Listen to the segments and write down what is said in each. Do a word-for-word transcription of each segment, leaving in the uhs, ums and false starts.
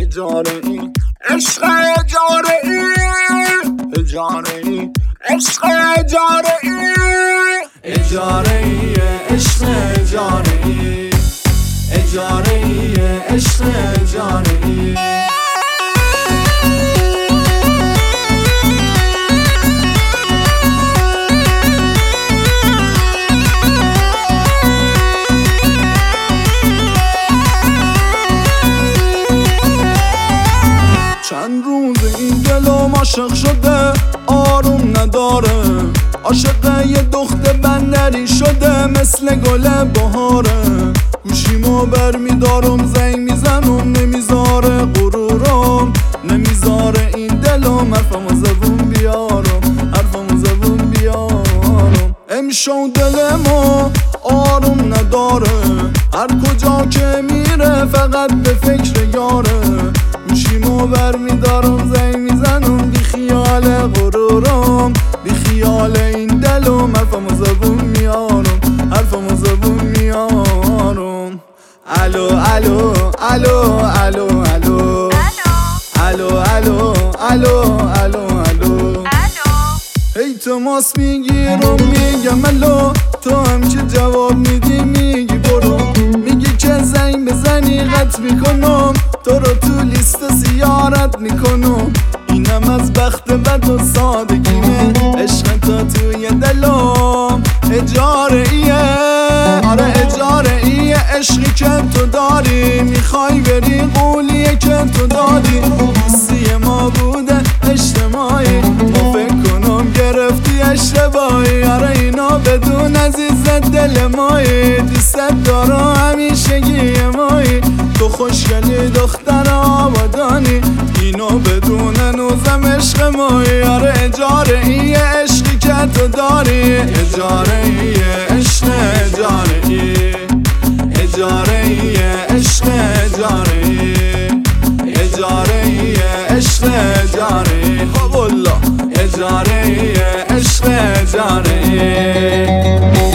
اجاره ای عشق اجاره ای اجاره ای عشق اجاره ای اجاره ای عشق اجاره ای اجاره ای عشق اجاره ای چند روز این دلم عاشق شده آروم نداره، عاشق یه دختر بندری شده مثل گل بهاره. گوشیمو بر میدارم زنگ میزنم نمیذاره غرورم، نمیذاره این دلم حرفمو زبون بیارم حرفمو زبون بیارم. امشو دلمو آروم نداره، هر کجا که میره فقط به فکر یاره. گوشیمو بر میدارم زنگ میزنم بی خیال غرورم، بی خیال این دلم حرفمو زبون میارم حرفمو زبون میارم. الو الو الو الو الو الو الو الو الو الو هی تو ماس میگیرم میگم الو، تو هم که جواب میدی میگی برو. میگی که زنگ بزنی قطع میکنم، تو رو تو لیست زیارت میکنم. اینم از بخت بد و سادگیمه، عشق تو توی دلم اجاره ایه. آره اجاره ایه عشقی که تو داری، میخوای بری قولیه که تو دادی. دوستی ما بوده اجتماعی، ما فکر کنم گرفتی اشتباهی. آره اینا بدون عزیز دل مایی، دوست دارم همیشگی مایی. تو خوشگلی دختر آبادانی، اینو بدون نوزم عشق مایی. آره اجاره ایه عشقی که تو داری، اجاره ایه عشق اجاره ایه اجاره ایه عشق اجاره ایه اجاره ایه عشق اجاره ایه خب الله اجاره ایه عشق اجاره ایه.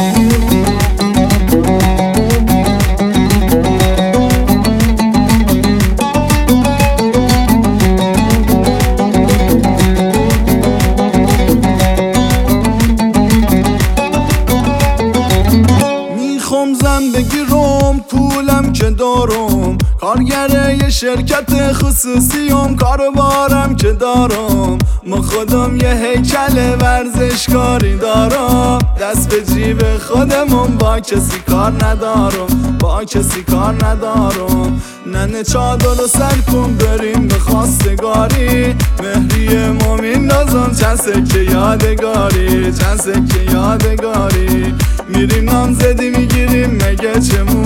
زن بگیرم پولم که دارم، کارگر یه شرکت خصوصیم کاروبارم که دارم. ما خودم یه هیکل ورزشکاری دارم، دست به جیب خودمون با کسی کار ندارم با کسی کار ندارم. ننه چادر رو سر کن بریم به خواستگاری، مهریه ما میندازم چند سکه یادگاری چند سکه یادگاری. میریم نامزدی میگیریم مگه چه